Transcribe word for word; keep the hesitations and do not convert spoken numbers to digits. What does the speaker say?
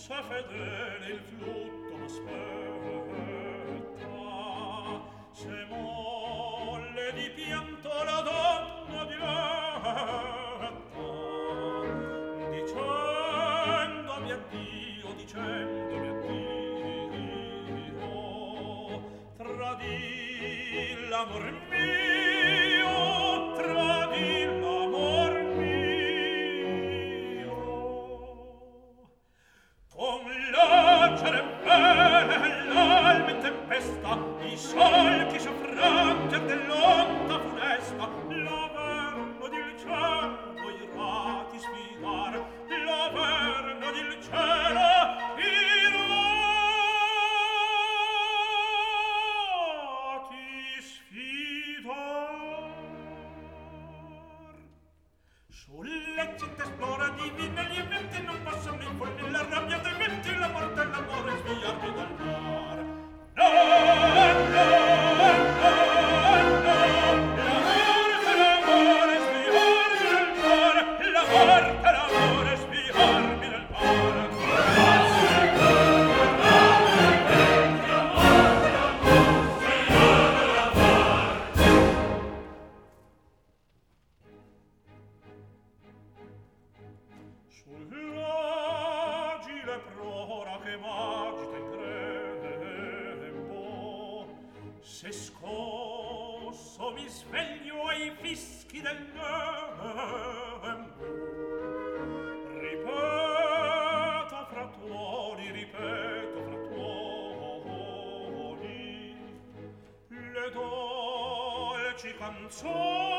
c'è fedele il flutto m'aspetta, se molle di pianto la donna diletta, dicendomi addio, dicendomi addio, tradì l'amor mio, tradì l'amor mio. Con l'acere l'alme in tempesta, i solchi soffranti dell'onda funesta, l'averno del cielo i rati sfidar, l'averno del cielo i rati sfidar. Sulle città esplorativi negli eventi non possono informi la rabbia dei venti, la morte e l'amore sviarmi dal mar. No, no, no, no, la morte e l'amore sviarmi dal mar, la morte e l'amore sviarmi dal mar. Sull'agile prora che m'agita in grembo, se scosso mi sveglio ai fischi del lembo. Ripeto fra tuoni, ripeto fra tuoni, le dolci canzoni